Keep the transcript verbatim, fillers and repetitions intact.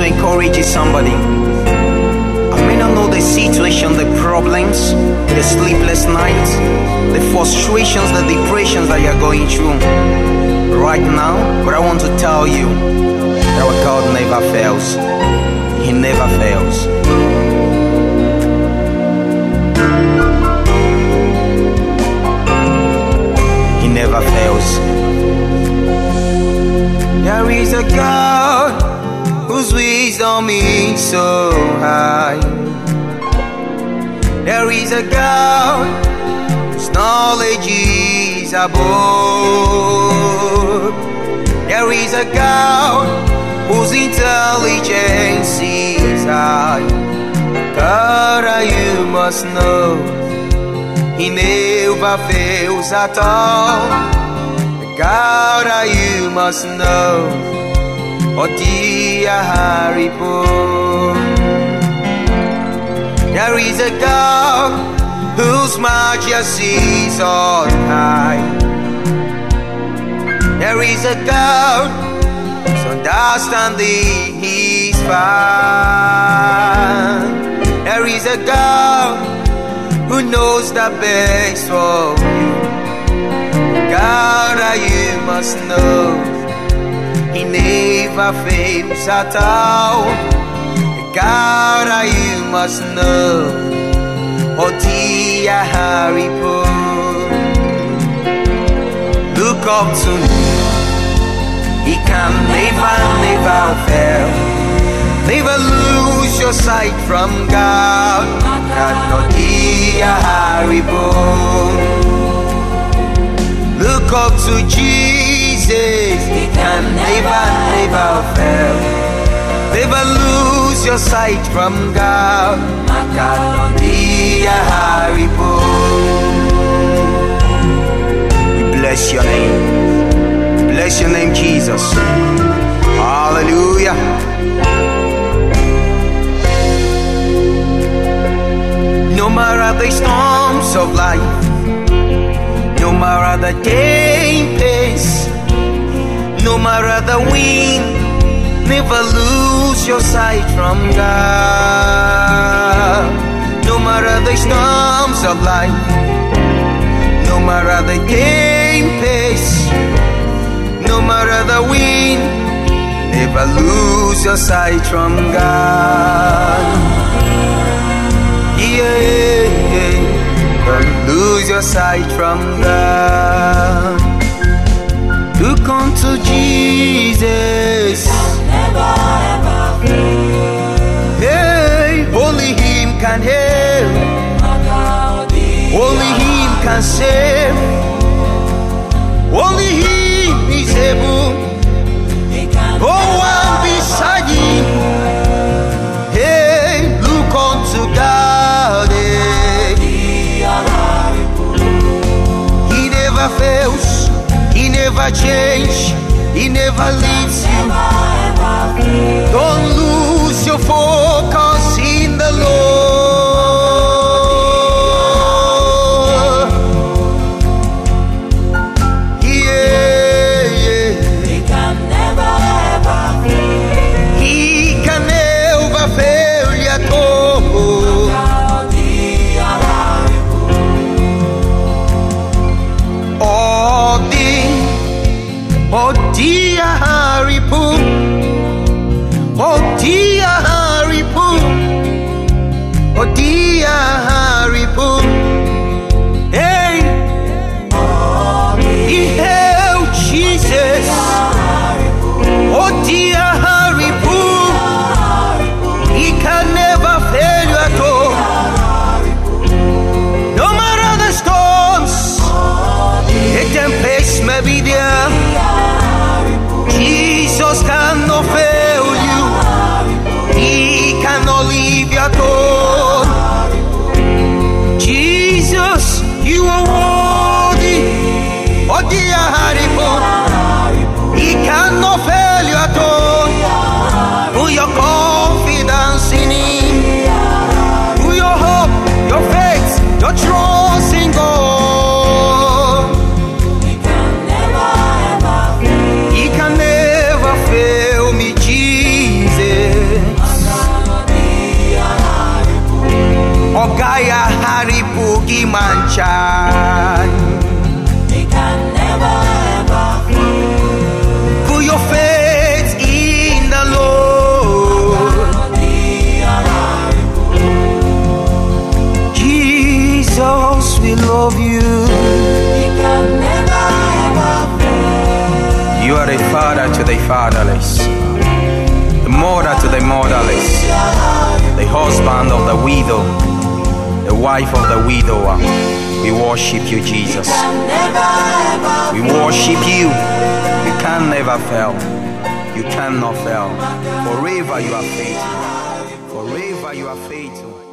to encourage somebody. I may not know the situation, the problems, the sleepless nights, the frustrations, the depressions that you're going through right now, but I want to tell you that our God never fails. He never fails. He never fails. There is a God whose wisdom is so high. There is a God whose knowledge is above. There is a God whose intelligence is high. God, you must know, He never fails at all. God, you must know, oh dear Haribo. There is a God whose majesty is on high. There is a God whose understanding is fine. There is a God who knows the best for you. God, you must know, He never fails at all. God, you must know, oh dear Haribo. Look up to me, He can never, never fail. Never lose your sight from God. God, oh dear Haribo. Look up to Jesus, He can never, never fail. Never lose your sight from God. God, oh dear Haribo. We bless your name. Bless your name, Jesus. Hallelujah. No matter the storms of life, no matter the tempests, no matter the wind, never lose your sight from God. No matter the storms of life, no matter the tempests, no matter the wind, never lose your sight from God. Yeah, yeah. Don't lose your sight from God. Look unto Jesus. Never ever fail. Hey, only Him can help. Only Him can save. Only Him is able. No one beside Him. Hey, look unto God. He never fails. He never changes. He never leaves you. Don't lose your focus in the Lord. Yeah, yeah. He can never ever fail. He can never fail at all. Oh dear Haribo, oh dear Haribo, oh dear Haribo. Hey, He held Jesus. Oh dear Haribo, He can never fail you at all. No matter the storms, the tempest may be there, Jesus cannot fail you. He cannot leave you at all. Jesus, you are worthy. Oh dear Haribo, He cannot fail you at all. the fatherless, the mother to the motherless, the husband of the widow, the wife of the widower. We worship you, Jesus. We worship you. You can never fail. You cannot fail. Forever you are faithful. Forever you are faithful.